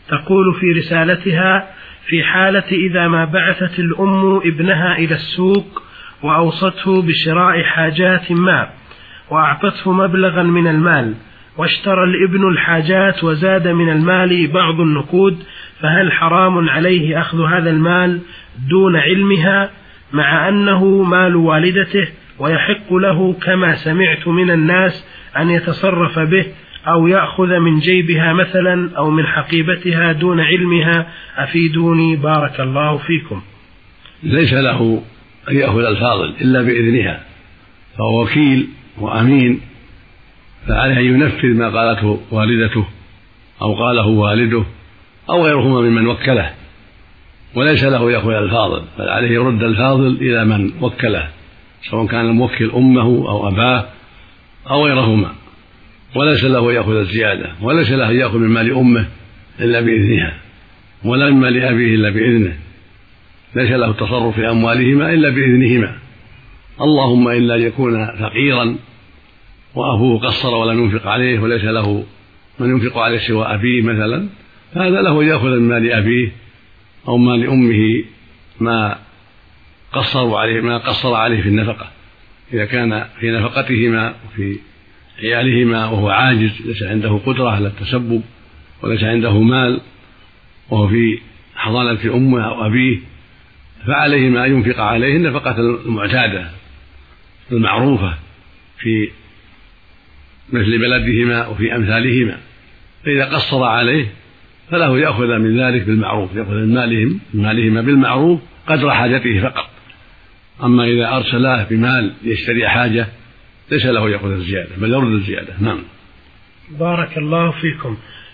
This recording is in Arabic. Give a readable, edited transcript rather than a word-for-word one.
تقول في رسالتها: في حالة إذا ما بعثت الأم ابنها إلى السوق وأوصته بشراء حاجات ما وأعطته مبلغا من المال، واشترى الابن الحاجات وزاد من المال بعض النقود، فهل حرام عليه أخذ هذا المال دون علمها مع أنه مال والدته، ويحق له كما سمعت من الناس أن يتصرف به أو يأخذ من جيبها مثلا أو من حقيبتها دون علمها؟ أفيدوني بارك الله فيكم. ليس له أن يأخذ الفاضل إلا بإذنها، فهو وكيل وأمين، فعليه أن ينفذ ما قالته والدته أو قاله والده أو غيرهما ممن وكله، وليس له يأخذ الفاضل، بل عليه يرد الفاضل إلى من وكله، سواء كان الموكل أمه أو أباه أو غيرهما، وليس له يأخذ الزيادة، وليس له يأخذ من مال أمه إلا بإذنها، ولا من مال أبيه إلا بإذنه، ليس له التصرف في أموالهما إلا بإذنهما، اللهم إلا يكون فقيرا وأبوه قصر ولم ينفق عليه وليس له من ينفق عليه سوى أبيه مثلا، فهذا له يأخذ من مال أبيه أو مال أمه ما قصر عليه في النفقة، إذا كان في نفقتهما وفي عيالهما وهو عاجز ليس عنده قدرة على التسبب وليس عنده مال وهو في حضانة أمه أو أبيه، فعليه ما ينفق عليه النفقة المعتادة المعروفة في مثل بلدهما وفي أمثالهما، فإذا قصر عليه فله يأخذ من ذلك بالمعروف، يأخذ من مالهما بالمعروف قدر حاجته فقط، أما إذا أرسلاه بمال يشتري حاجة ليس له يأخذ الزيادة بل يرد الزيادة. نعم. بارك الله فيكم.